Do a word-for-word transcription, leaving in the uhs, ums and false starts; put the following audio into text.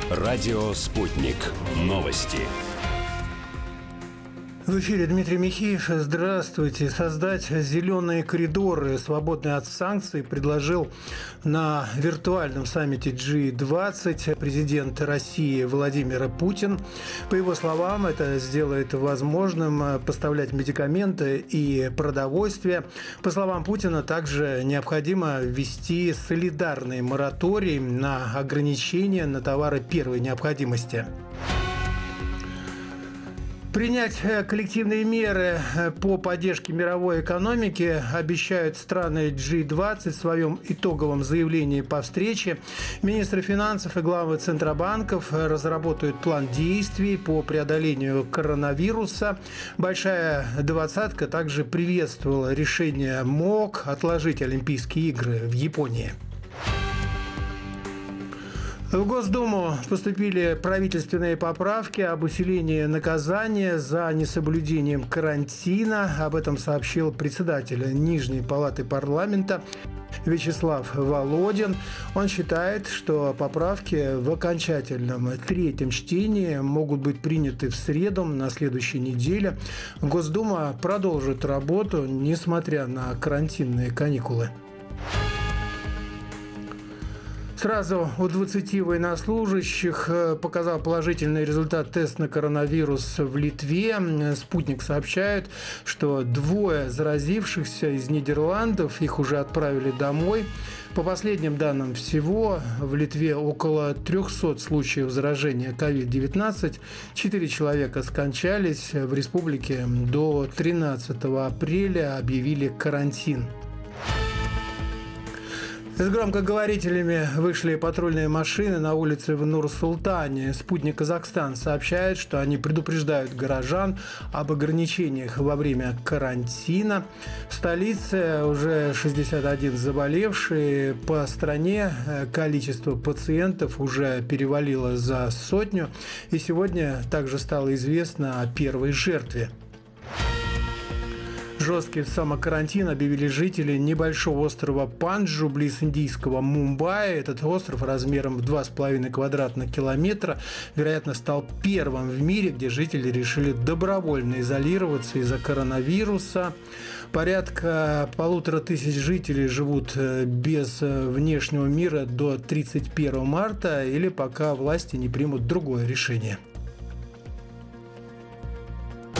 Радио «Спутник». Новости. В эфире Дмитрий Михеев. Здравствуйте. Создать зеленые коридоры, свободные от санкций, предложил на виртуальном саммите джи двадцать президент России Владимир Путин. По его словам, это сделает возможным поставлять медикаменты и продовольствие. По словам Путина, также необходимо ввести солидарный мораторий на ограничения на товары первой необходимости. Принять коллективные меры по поддержке мировой экономики обещают страны джи двадцать в своем итоговом заявлении по встрече. Министры финансов и главы центробанков разработают план действий по преодолению коронавируса. Большая двадцатка также приветствовала решение МОК отложить Олимпийские игры в Японии. В Госдуму поступили правительственные поправки об усилении наказания за несоблюдением карантина. Об этом сообщил председатель Нижней палаты парламента Вячеслав Володин. Он считает, что поправки в окончательном третьем чтении могут быть приняты в среду на следующей неделе. Госдума продолжит работу, несмотря на карантинные каникулы. Сразу у двадцати военнослужащих показал положительный результат теста на коронавирус в Литве. «Спутник» сообщает, что двое заразившихся из Нидерландов, их уже отправили домой. По последним данным, всего в Литве около трехсот случаев заражения ковид девятнадцать. Четыре человека скончались. В республике до тринадцатого апреля объявили карантин. С громкоговорителями вышли патрульные машины на улице в Нур-Султане. «Спутник Казахстан» сообщает, что они предупреждают горожан об ограничениях во время карантина. В столице уже шестьдесят один заболевший. По стране количество пациентов уже перевалило за сотню. И сегодня также стало известно о первой жертве. Жесткий самокарантин объявили жители небольшого острова Панджу близ индийского Мумбаи. Этот остров размером в два с половиной квадратных километра, вероятно, стал первым в мире, где жители решили добровольно изолироваться из-за коронавируса. Порядка полутора тысяч жителей живут без внешнего мира до тридцать первого марта или пока власти не примут другое решение.